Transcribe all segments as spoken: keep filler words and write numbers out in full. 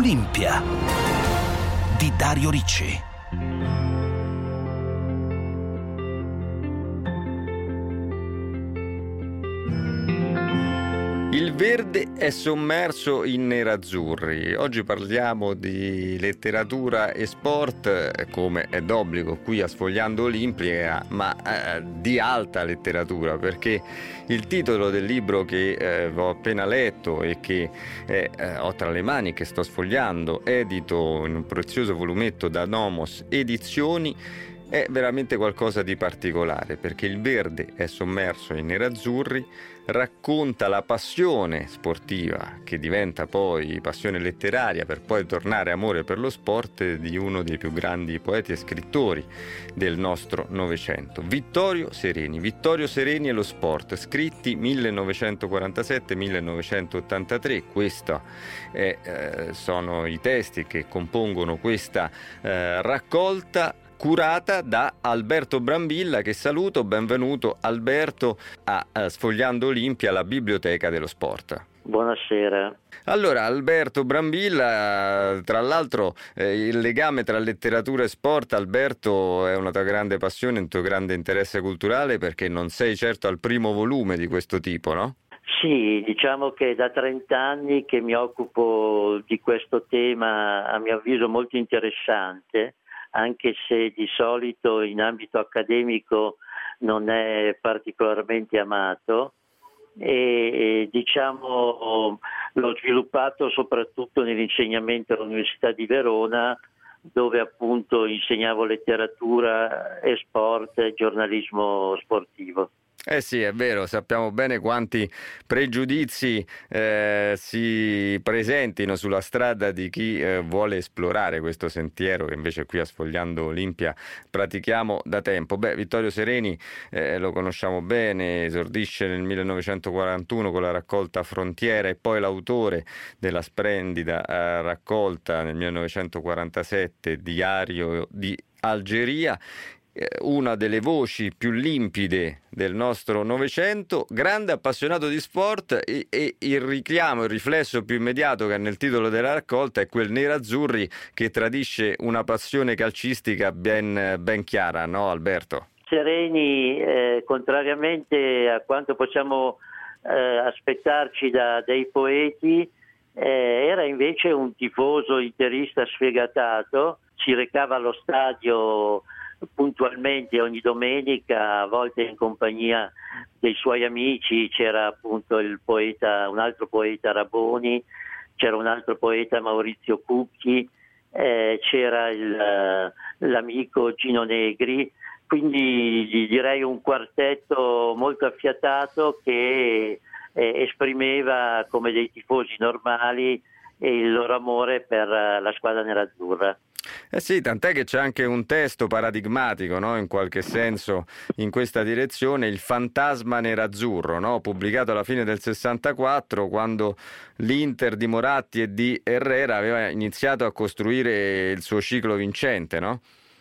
Olimpia di Dario Ricci. Il verde è sommerso in nerazzurri. Oggi parliamo di letteratura e sport, come è d'obbligo qui a Sfogliando Olimpia, ma eh, di alta letteratura, perché il titolo del libro che eh, ho appena letto e che eh, ho tra le mani, che sto sfogliando, edito in un prezioso volumetto da Nomos Edizioni, è veramente qualcosa di particolare, perché il verde è sommerso in nerazzurri, racconta la passione sportiva che diventa poi passione letteraria per poi tornare amore per lo sport di uno dei più grandi poeti e scrittori del nostro Novecento, Vittorio Sereni. Vittorio Sereni e lo sport, scritti millenovecentoquarantasette millenovecentottantatré. Questi eh, sono i testi che compongono questa eh, raccolta, curata da Alberto Brambilla, che saluto. Benvenuto Alberto a, a Sfogliando Olimpia, la biblioteca dello sport. Buonasera. Allora, Alberto Brambilla, tra l'altro eh, il legame tra letteratura e sport, Alberto, è una tua grande passione, un tuo grande interesse culturale, perché non sei certo al primo volume di questo tipo, no? Sì, diciamo che da trent'anni che mi occupo di questo tema, a mio avviso molto interessante, anche se di solito in ambito accademico non è particolarmente amato, e, e diciamo l'ho sviluppato soprattutto nell'insegnamento all'Università di Verona, dove appunto insegnavo letteratura e sport e giornalismo sportivo. Eh sì, è vero, sappiamo bene quanti pregiudizi eh, si presentino sulla strada di chi eh, vuole esplorare questo sentiero che invece qui a Sfogliando Olimpia pratichiamo da tempo. Beh, Vittorio Sereni eh, lo conosciamo bene, esordisce nel millenovecentoquarantuno con la raccolta Frontiera e poi l'autore della splendida eh, raccolta nel millenovecentoquarantasette Diario di Algeria. Una delle voci più limpide del nostro Novecento, grande appassionato di sport, e, e il richiamo, il riflesso più immediato che ha nel titolo della raccolta è quel nerazzurri che tradisce una passione calcistica ben, ben chiara, no Alberto? Sereni, eh, contrariamente a quanto possiamo eh, aspettarci da dei poeti, eh, era invece un tifoso interista sfegatato, si recava allo stadio puntualmente ogni domenica, a volte in compagnia dei suoi amici. C'era appunto il poeta, un altro poeta Raboni, c'era un altro poeta Maurizio Cucchi, eh, c'era il, l'amico Gino Negri, quindi direi un quartetto molto affiatato che eh, esprimeva come dei tifosi normali il loro amore per la squadra nerazzurra. Eh sì, tant'è che c'è anche un testo paradigmatico, no? In qualche senso in questa direzione, Il fantasma nerazzurro, no? Pubblicato alla fine del sessantaquattro, quando l'Inter di Moratti e di Herrera aveva iniziato a costruire il suo ciclo vincente, no?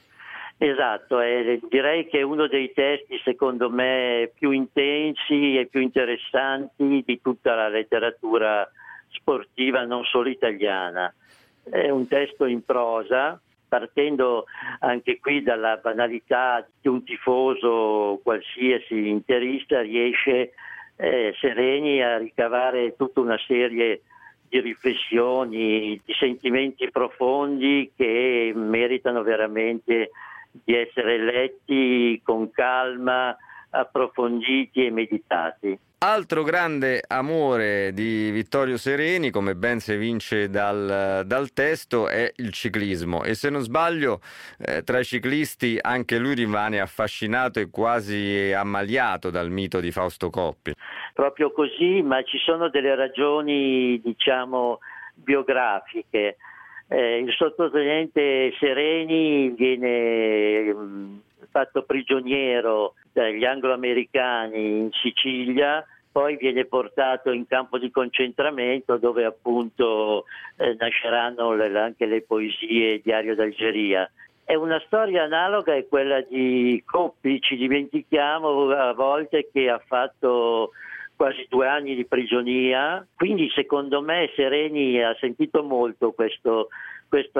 Esatto, eh, direi che è uno dei testi secondo me più intensi e più interessanti di tutta la letteratura sportiva, non solo italiana. È un testo in prosa, partendo anche qui dalla banalità di un tifoso qualsiasi interista, riesce eh, Sereni a ricavare tutta una serie di riflessioni, di sentimenti profondi che meritano veramente di essere letti con calma, approfonditi e meditati. Altro grande amore di Vittorio Sereni, come ben si evince dal, dal testo, è il ciclismo, e se non sbaglio eh, tra i ciclisti anche lui rimane affascinato e quasi ammaliato dal mito di Fausto Coppi. Proprio così, ma ci sono delle ragioni, diciamo, biografiche. Eh, il sottotenente Sereni viene mh, fatto prigioniero dagli anglo-americani in Sicilia, poi viene portato in campo di concentramento, dove appunto eh, nasceranno le, anche le poesie Diario d'Algeria. È una storia analoga è quella di Coppi. Ci dimentichiamo a volte che ha fatto quasi due anni di prigionia, quindi secondo me Sereni ha sentito molto questo, questo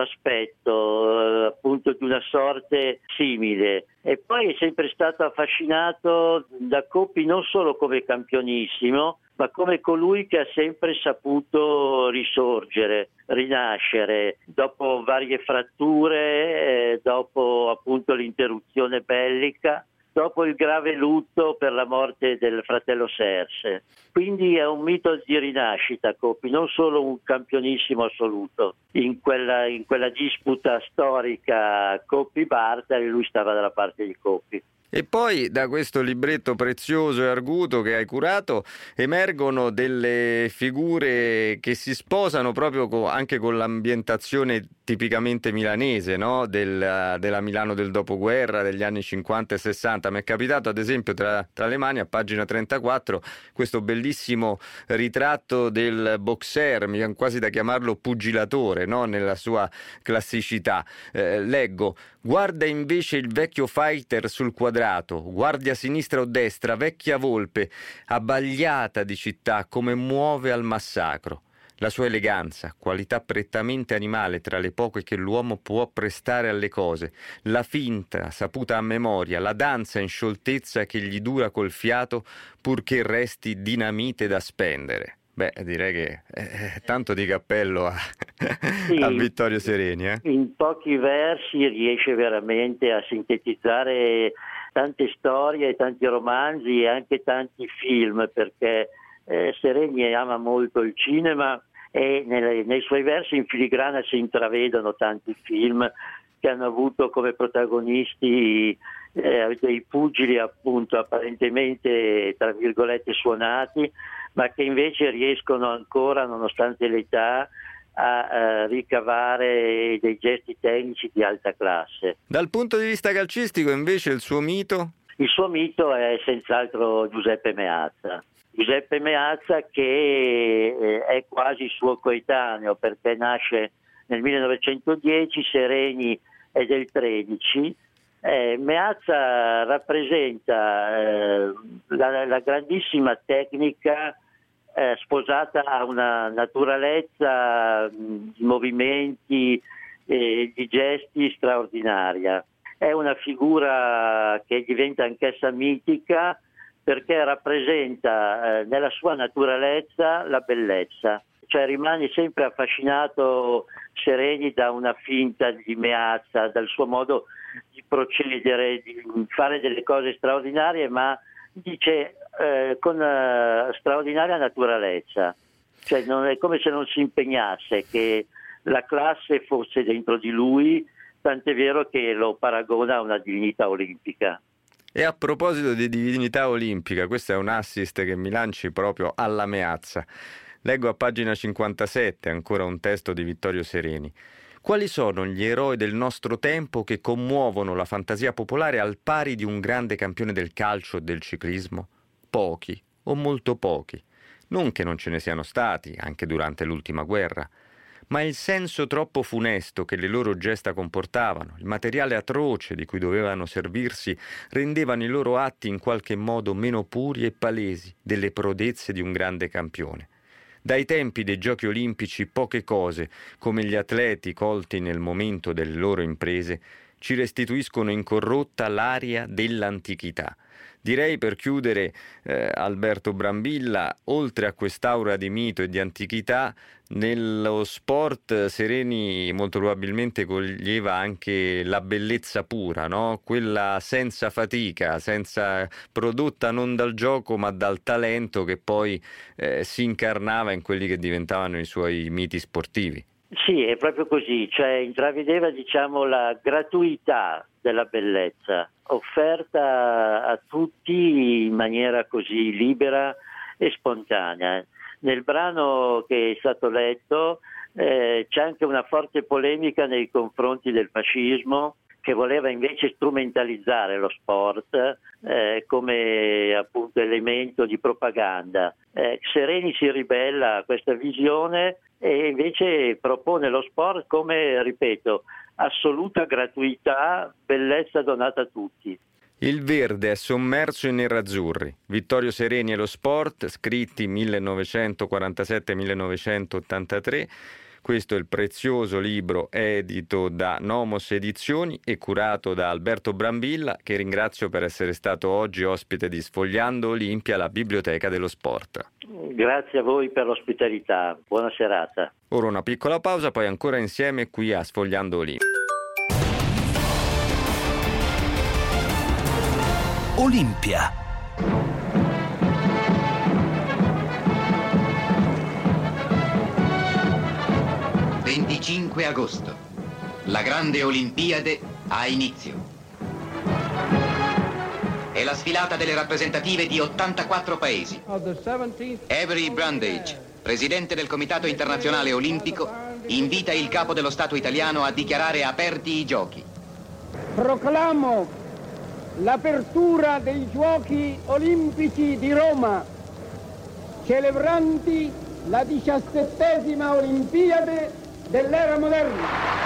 aspetto eh, appunto di una sorte simile, e poi è sempre stato affascinato da Coppi non solo come campionissimo, ma come colui che ha sempre saputo risorgere, rinascere dopo varie fratture, eh, dopo appunto l'interruzione bellica, dopo il grave lutto per la morte del fratello Serse. Quindi è un mito di rinascita Coppi, non solo un campionissimo assoluto. In quella, in quella disputa storica Coppi-Bartali lui stava dalla parte di Coppi. E poi da questo libretto prezioso e arguto che hai curato emergono delle figure che si sposano proprio co- anche con l'ambientazione tipicamente milanese, no? Del, della Milano del dopoguerra, degli anni cinquanta e sessanta. Mi è capitato ad esempio tra, tra le mani, a pagina trentaquattro, questo bellissimo ritratto del boxer, mi viene quasi da chiamarlo pugilatore, no? Nella sua classicità. Eh, leggo: guarda invece il vecchio fighter sul quadrato, guardi a sinistra o destra, vecchia volpe, abbagliata di città, come muove al massacro. La sua eleganza, qualità prettamente animale tra le poche che l'uomo può prestare alle cose, la finta saputa a memoria, la danza in scioltezza che gli dura col fiato purché resti dinamite da spendere. Beh, direi che è tanto di cappello a, sì, a Vittorio Sereni. Eh? In pochi versi riesce veramente a sintetizzare tante storie, tanti romanzi e anche tanti film, perché eh, Sereni ama molto il cinema e nelle, nei suoi versi in filigrana si intravedono tanti film che hanno avuto come protagonisti eh, dei pugili appunto apparentemente tra virgolette suonati, ma che invece riescono ancora, nonostante l'età, a eh, ricavare dei gesti tecnici di alta classe. Dal punto di vista calcistico invece il suo mito? Il suo mito è senz'altro Giuseppe Meazza. Giuseppe Meazza che eh, è quasi suo coetaneo, perché nasce nel millenovecentodieci, Sereni è del tredici. Eh, Meazza rappresenta eh, la, la grandissima tecnica eh, sposata a una naturalezza mh, di movimenti e di gesti straordinaria. È una figura che diventa anch'essa mitica perché rappresenta eh, nella sua naturalezza la bellezza. Cioè rimane sempre affascinato Sereni da una finta di Meazza, dal suo modo di procedere, di fare delle cose straordinarie, ma dice eh, con uh, straordinaria naturalezza. Cioè non è come se non si impegnasse, che la classe fosse dentro di lui, tant'è vero che lo paragona a una divinità olimpica. E a proposito di divinità olimpica, questo è un assist che mi lanci proprio alla Meazza. Leggo a pagina cinquantasette ancora un testo di Vittorio Sereni. Quali sono gli eroi del nostro tempo che commuovono la fantasia popolare al pari di un grande campione del calcio o del ciclismo? Pochi, o molto pochi. Non che non ce ne siano stati, anche durante l'ultima guerra, ma il senso troppo funesto che le loro gesta comportavano, il materiale atroce di cui dovevano servirsi, rendevano i loro atti in qualche modo meno puri e palesi delle prodezze di un grande campione. Dai tempi dei giochi olimpici poche cose, come gli atleti colti nel momento delle loro imprese, ci restituiscono incorrotta l'aria dell'antichità. Direi per chiudere, eh, Alberto Brambilla, oltre a quest'aura di mito e di antichità, nello sport Sereni molto probabilmente coglieva anche la bellezza pura, no? Quella senza fatica, senza, prodotta non dal gioco ma dal talento, che poi eh, si incarnava in quelli che diventavano i suoi miti sportivi. Sì, è proprio così, cioè intravedeva diciamo la gratuità della bellezza, offerta a tutti in maniera così libera e spontanea. Nel brano che è stato letto eh, c'è anche una forte polemica nei confronti del fascismo, che voleva invece strumentalizzare lo sport eh, come appunto elemento di propaganda. Eh, Sereni si ribella a questa visione e invece propone lo sport come, ripeto, assoluta gratuità, bellezza donata a tutti. Il verde è sommerso in nerazzurri. Vittorio Sereni e lo sport, scritti millenovecentoquarantasette millenovecentottantatré. Questo è il prezioso libro edito da Nomos Edizioni e curato da Alberto Brambilla, che ringrazio per essere stato oggi ospite di Sfogliando Olimpia, la biblioteca dello sport. Grazie a voi per l'ospitalità, buona serata. Ora una piccola pausa, poi ancora insieme qui a Sfogliando Olimpia. Olimpia. venticinque agosto. La grande Olimpiade ha inizio. È la sfilata delle rappresentative di ottantaquattro paesi. Avery Brundage, presidente del Comitato Internazionale Olimpico, invita il capo dello Stato italiano a dichiarare aperti i giochi. Proclamo l'apertura dei Giochi Olimpici di Roma, celebranti la diciassettesima Olimpiade dell'era moderna.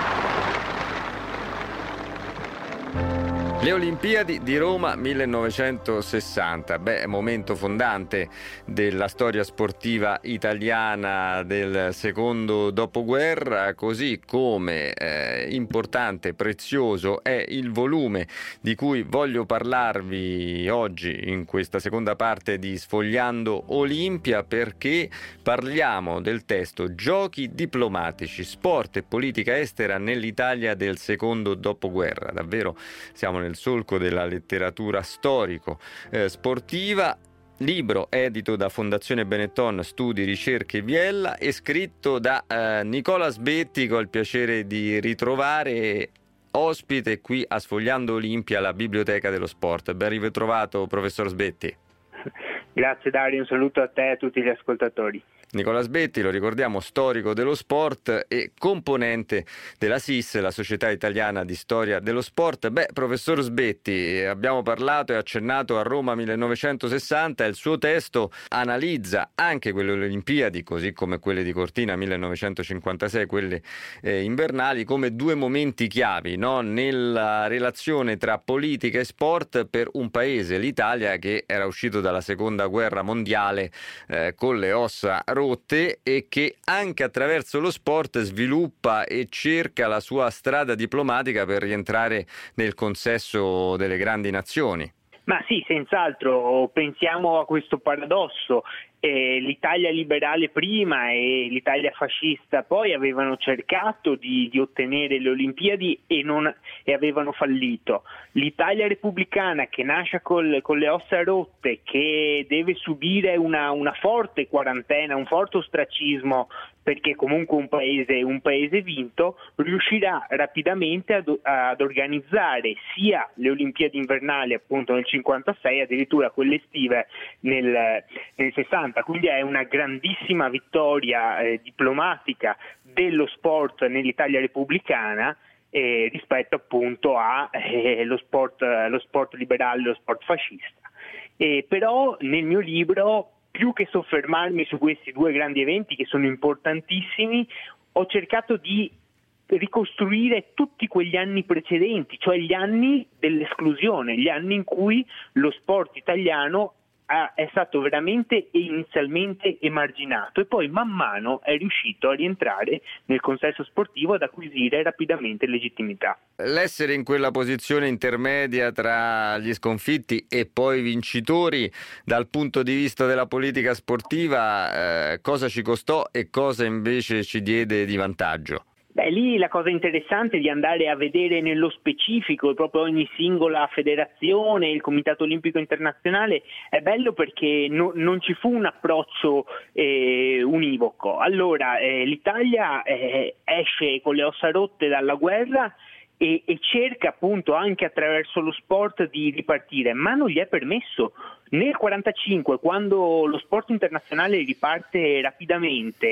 Le Olimpiadi di Roma millenovecentosessanta, beh, momento fondante della storia sportiva italiana del secondo dopoguerra, così come eh, importante, prezioso è il volume di cui voglio parlarvi oggi in questa seconda parte di Sfogliando Olimpia, perché parliamo del testo Giochi diplomatici, sport e politica estera nell'Italia del secondo dopoguerra. Davvero siamo nel solco della letteratura storico eh, sportiva. Libro edito da Fondazione Benetton Studi Ricerche Biella e scritto da eh, Nicola Sbetti, che ho il piacere di ritrovare ospite qui a Sfogliando Olimpia, la biblioteca dello sport. Ben ritrovato, professor Sbetti. Grazie Dario, un saluto a te e a tutti gli ascoltatori. Nicola Sbetti, lo ricordiamo, storico dello sport e componente della S I S, la Società Italiana di Storia dello Sport. Beh, professor Sbetti, abbiamo parlato e accennato a Roma millenovecentosessanta, il suo testo analizza anche quelle Olimpiadi, così come quelle di Cortina millenovecentocinquantasei, quelle eh, invernali, come due momenti chiavi, no? Nella relazione tra politica e sport per un paese, l'Italia, che era uscito dalla seconda guerra mondiale eh, con le ossa rotte e che anche attraverso lo sport sviluppa e cerca la sua strada diplomatica per rientrare nel consesso delle grandi nazioni. Ma sì, senz'altro, pensiamo a questo paradosso. Eh, l'Italia liberale prima e l'Italia fascista poi avevano cercato di, di ottenere le Olimpiadi e, non, e avevano fallito. L'Italia repubblicana, che nasce col, con le ossa rotte, che deve subire una, una forte quarantena, un forte ostracismo, perché comunque un paese, un paese vinto, riuscirà rapidamente ad, ad organizzare sia le Olimpiadi invernali appunto nel cinquantasei, addirittura quelle estive nel, nel sessanta. Quindi è una grandissima vittoria eh, diplomatica dello sport nell'Italia repubblicana eh, rispetto appunto a eh, lo sport, lo sport liberale, lo sport fascista. Eh, però nel mio libro, più che soffermarmi su questi due grandi eventi che sono importantissimi, ho cercato di ricostruire tutti quegli anni precedenti, cioè gli anni dell'esclusione, gli anni in cui lo sport italiano è stato veramente e inizialmente emarginato e poi man mano è riuscito a rientrare nel consesso sportivo, ad acquisire rapidamente legittimità. L'essere in quella posizione intermedia tra gli sconfitti e poi vincitori dal punto di vista della politica sportiva, eh, cosa ci costò e cosa invece ci diede di vantaggio? Beh, lì la cosa interessante è di andare a vedere nello specifico proprio ogni singola federazione, il Comitato Olimpico Internazionale. È bello perché no, non ci fu un approccio eh, univoco. Allora, eh, l'Italia eh, esce con le ossa rotte dalla guerra e, e cerca appunto anche attraverso lo sport di ripartire, ma non gli è permesso. Nel quarantacinque, quando lo sport internazionale riparte rapidamente,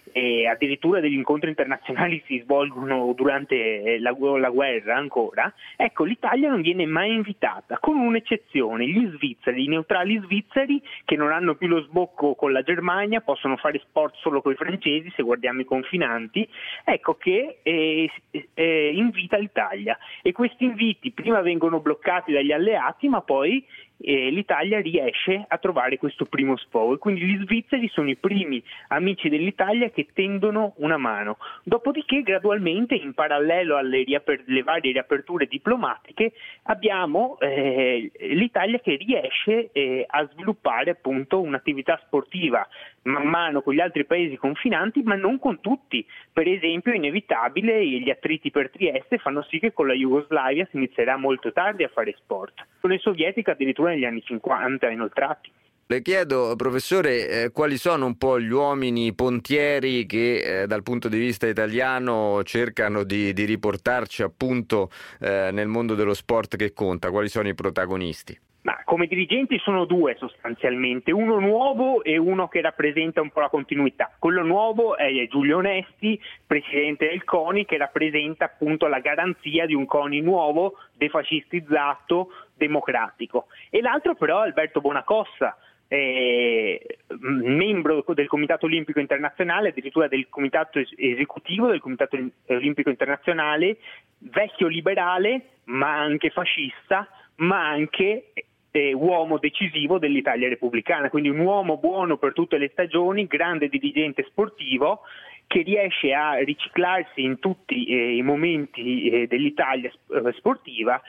e addirittura degli incontri internazionali si svolgono durante la, la guerra ancora, ecco, l'Italia non viene mai invitata, con un'eccezione: gli svizzeri, i neutrali svizzeri che non hanno più lo sbocco con la Germania, possono fare sport solo con i francesi, se guardiamo i confinanti, ecco che eh, eh, invita l'Italia, e questi inviti prima vengono bloccati dagli alleati, ma poi e l'Italia riesce a trovare questo primo sfogo, e quindi gli svizzeri sono i primi amici dell'Italia che tendono una mano. Dopodiché gradualmente, in parallelo alle riaper- le varie riaperture diplomatiche, abbiamo eh, l'Italia che riesce eh, a sviluppare appunto un'attività sportiva man mano con gli altri paesi confinanti, ma non con tutti. Per esempio, è inevitabile, gli attriti per Trieste fanno sì che con la Jugoslavia si inizierà molto tardi a fare sport, con le sovietiche addirittura negli anni cinquanta inoltrati. Le chiedo, professore, eh, quali sono un po' gli uomini pontieri che eh, dal punto di vista italiano cercano di, di riportarci appunto eh, nel mondo dello sport che conta? Quali sono i protagonisti? Ma come dirigenti sono due sostanzialmente, uno nuovo e uno che rappresenta un po' la continuità. Quello nuovo è Giulio Onesti, presidente del CONI, che rappresenta appunto la garanzia di un CONI nuovo, defascistizzato, democratico. E l'altro però è Alberto Bonacossa, eh, membro del Comitato Olimpico Internazionale, addirittura del Comitato Esecutivo del Comitato Olimpico Internazionale, vecchio liberale ma anche fascista, ma anche eh, uomo decisivo dell'Italia repubblicana, quindi un uomo buono per tutte le stagioni, grande dirigente sportivo che riesce a riciclarsi in tutti eh, i momenti eh, dell'Italia eh, sportiva,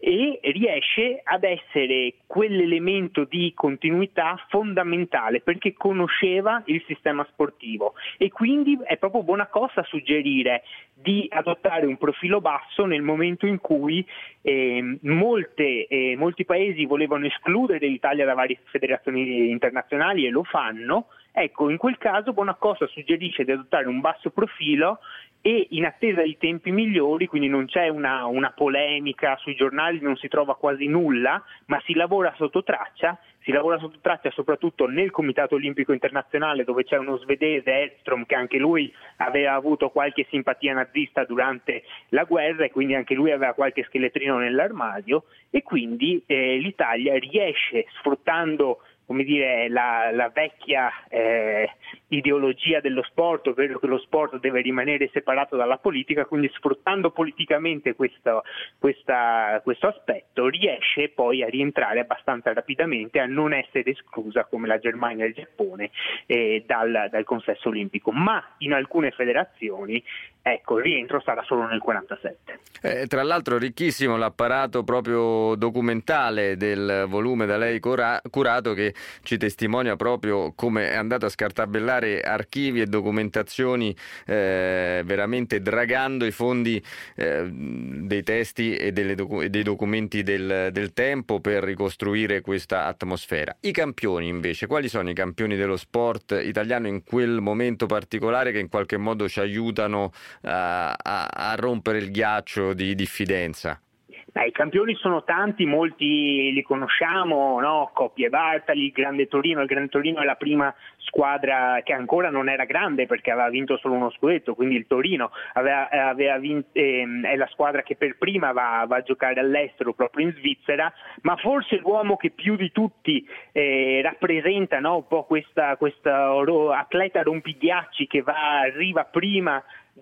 e riesce ad essere quell'elemento di continuità fondamentale perché conosceva il sistema sportivo, e quindi è proprio Bonacossa a suggerire di adottare un profilo basso nel momento in cui eh, molte, eh, molti paesi volevano escludere l'Italia da varie federazioni internazionali e lo fanno. Ecco, in quel caso Bonacossa suggerisce di adottare un basso profilo e, in attesa di tempi migliori, quindi non c'è una, una polemica sui giornali, non si trova quasi nulla, ma si lavora sotto traccia, si lavora sotto traccia soprattutto nel Comitato Olimpico Internazionale, dove c'è uno svedese, Edström, che anche lui aveva avuto qualche simpatia nazista durante la guerra e quindi anche lui aveva qualche scheletrino nell'armadio, e quindi eh, l'Italia riesce, sfruttando come dire, la, la vecchia eh, ideologia dello sport, ovvero che lo sport deve rimanere separato dalla politica, quindi sfruttando politicamente questo, questa, questo aspetto, riesce poi a rientrare abbastanza rapidamente, a non essere esclusa come la Germania e il Giappone eh, dal, dal consesso olimpico, ma in alcune federazioni ecco, il rientro sarà solo nel quarantasette. Eh, tra l'altro ricchissimo l'apparato proprio documentale del volume da lei cura- curato, che ci testimonia proprio come è andato a scartabellare archivi e documentazioni eh, veramente dragando i fondi eh, dei testi e delle docu- dei documenti del, del tempo per ricostruire questa atmosfera. I campioni invece, quali sono i campioni dello sport italiano in quel momento particolare che in qualche modo ci aiutano A, a, a rompere il ghiaccio di diffidenza? Eh, I campioni sono tanti, molti li conosciamo, no? Coppi e Bartali, il Grande Torino. Il Grande Torino è la prima squadra che ancora non era grande perché aveva vinto solo uno scudetto, quindi il Torino aveva, aveva vinto, ehm, è la squadra che per prima va, va a giocare all'estero, proprio in Svizzera, ma forse l'uomo che più di tutti eh, rappresenta, no? Un po' questa, questa atleta rompighiacci che va, arriva prima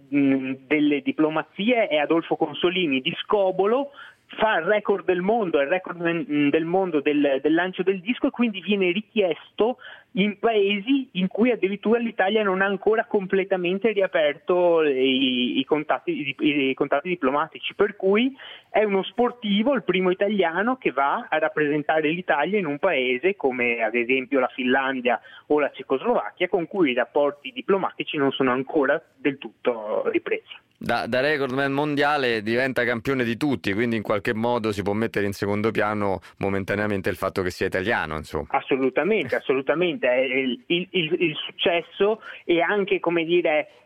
delle diplomazie è Adolfo Consolini di Scobolo, fa il record del mondo, il record del mondo del, del lancio del disco, e quindi viene richiesto in paesi in cui addirittura l'Italia non ha ancora completamente riaperto i, i, contatti, i, i contatti diplomatici, per cui è uno sportivo, il primo italiano che va a rappresentare l'Italia in un paese come ad esempio la Finlandia o la Cecoslovacchia, con cui i rapporti diplomatici non sono ancora del tutto ripresi. Da, da recordman mondiale diventa campione di tutti, quindi in qualche modo si può mettere in secondo piano momentaneamente il fatto che sia italiano, insomma. Assolutamente, assolutamente. Il, il, il, il successo e anche, come dire,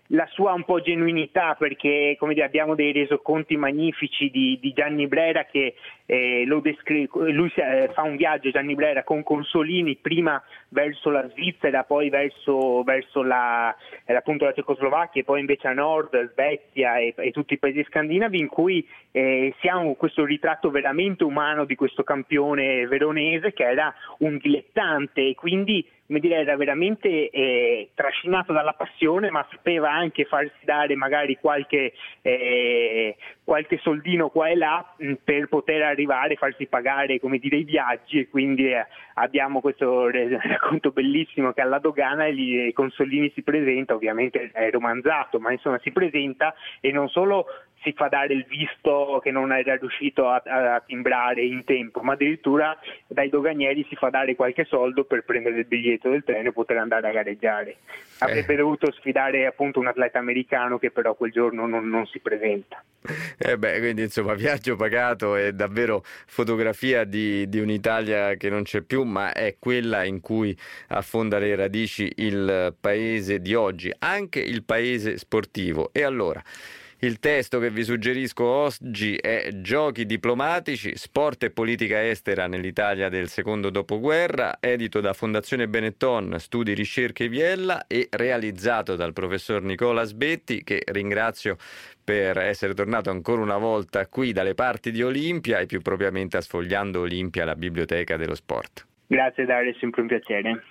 la sua un po' genuinità, perché come dire, abbiamo dei resoconti magnifici di, di Gianni Brera che eh, lo descri- lui eh, fa un viaggio, Gianni Brera, con Consolini prima verso la Svizzera, poi verso, verso la, eh, appunto la Cecoslovacchia e poi invece a nord Svezia e, e tutti i paesi scandinavi, in cui eh, si ha un, questo ritratto veramente umano di questo campione veronese che era un dilettante e quindi come dire, era veramente eh, trascinato dalla passione, ma sapeva anche farsi dare magari qualche, eh, qualche soldino qua e là mh, per poter arrivare, farsi pagare come dire i viaggi, e quindi eh, abbiamo questo racconto bellissimo che alla dogana gli, Consolini si presenta, ovviamente è romanzato, ma insomma si presenta e non solo si fa dare il visto che non era riuscito a, a timbrare in tempo, ma addirittura dai doganieri si fa dare qualche soldo per prendere il biglietto del treno e poter andare a gareggiare. Avrebbe eh. dovuto sfidare appunto un atleta americano che però quel giorno non, non si presenta. Eh beh, quindi insomma viaggio pagato e davvero fotografia di, di un'Italia che non c'è più, ma è quella in cui affonda le radici il paese di oggi, anche il paese sportivo. E allora il testo che vi suggerisco oggi è Giochi diplomatici, sport e politica estera nell'Italia del secondo dopoguerra, edito da Fondazione Benetton, Studi Ricerche Viella e realizzato dal professor Nicola Sbetti, che ringrazio per essere tornato ancora una volta qui dalle parti di Olimpia e più propriamente a Sfogliando Olimpia, la biblioteca dello sport. Grazie Dario, è sempre un piacere.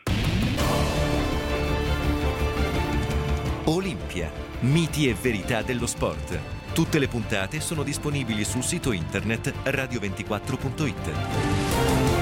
Olimpia, miti e verità dello sport. Tutte le puntate sono disponibili sul sito internet radio ventiquattro punto it.